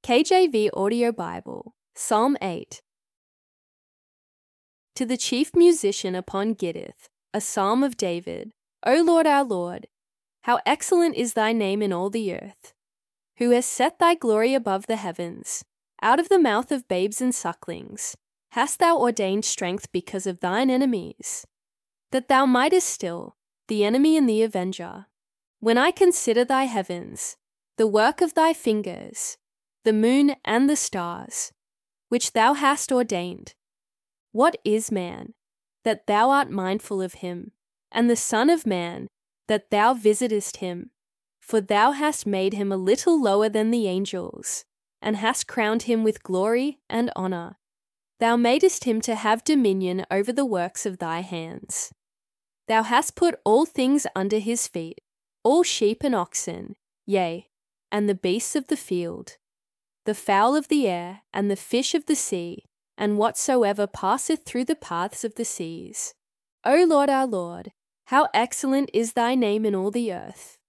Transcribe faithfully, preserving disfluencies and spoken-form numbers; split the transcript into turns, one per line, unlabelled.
K J V Audio Bible, Psalm eight. To the chief musician upon Gittith, a psalm of David. O Lord our Lord, how excellent is thy name in all the earth, who has set thy glory above the heavens. Out of the mouth of babes and sucklings hast thou ordained strength because of thine enemies, that thou mightest still the enemy and the avenger. When I consider thy heavens, the work of thy fingers, the moon and the stars, which thou hast ordained, what is man, that thou art mindful of him, and the Son of Man, that thou visitest him? For thou hast made him a little lower than the angels, and hast crowned him with glory and honour. Thou madest him to have dominion over the works of thy hands. Thou hast put all things under his feet, all sheep and oxen, yea, and the beasts of the field, the fowl of the air, and the fish of the sea, and whatsoever passeth through the paths of the seas. O Lord our Lord, how excellent is thy name in all the earth.